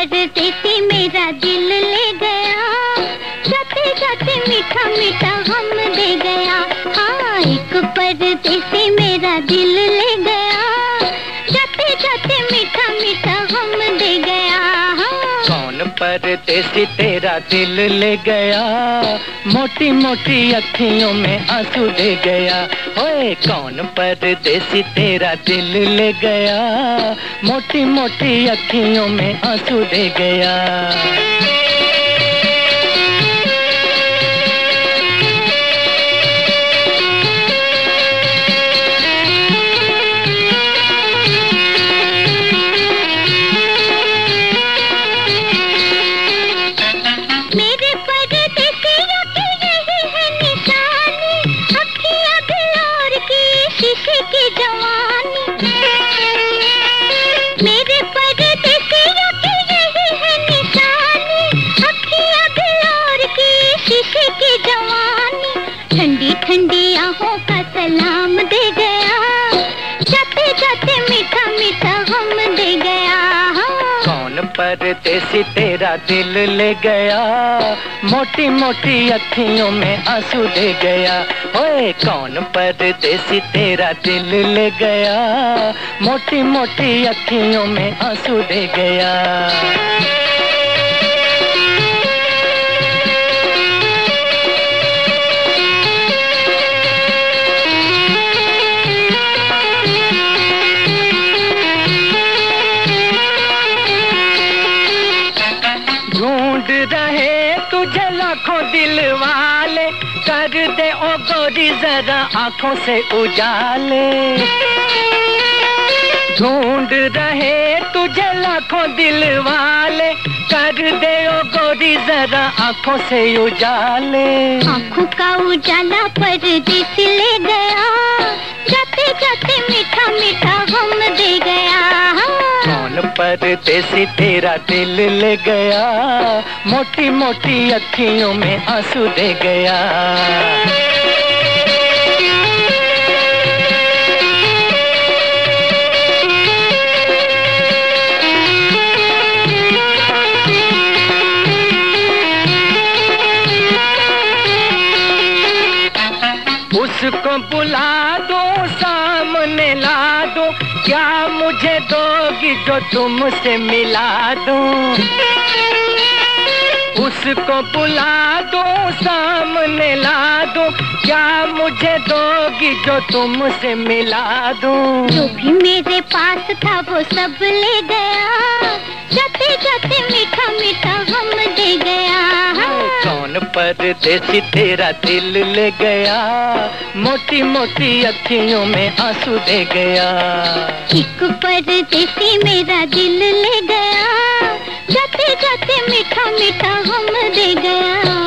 परदेसी मेरा दिल ले गया, जाते जाते मीठा मीठा गम दे गया। हाँ, एक परदेसी मेरा दिल ले गया, जाते जाते मीठा मीठा गम दे गया। हाँ। कौन परदेसी तेरा दिल ले गया, मोटी मोटी अखियों में आंसू दे गया। ओए कौन परदेसी तेरा दिल ले गया, मोटी मोटी अखियों में आंसू दे गया। ठंडी ठंडी आहों का सलाम दे गया, जाते जाते मीठा मीठा गम दे गया। कौन परदेसी तेरा दिल ले गया, मोटी मोटी अखियों में आंसू दे गया। ओए कौन परदेसी तेरा दिल ले गया, मोटी मोटी अखियों में आंसू दे गया। ढूंढ रहे तुझे लाखों दिल वाले, कर दे ओ गोरी जरा आंखों से उजाले। ढूंढ रहे तुझे लाखों दिल वाले, कर दे ओ गोरी जरा आंखों से उजाले। आंखों का उजाला परदेसी ले गया, जाते जाते मीठा मीठा गम दे गया। कौन परदेसी तेरा दिल ले गया, मोटी मोटी अखियों में आंसू दे गया। उसको बुला दो, सामने ला दो, क्या मुझे दोगी जो तुमसे मिला दूं। उसको बुला दो, सामने ला दो, क्या मुझे दोगी जो तुमसे मिला दूं। जो भी मेरे पास था वो सब ले गया, जाते जाते मीठा मीठा गम दे गया। कौन परदेसी तेरा दिल ले गया, मोटी मोटी अखियों में आंसू दे गया। एक परदेसी मेरा दिल ले गया, जाते जाते मीठा मीठा गम दे गया।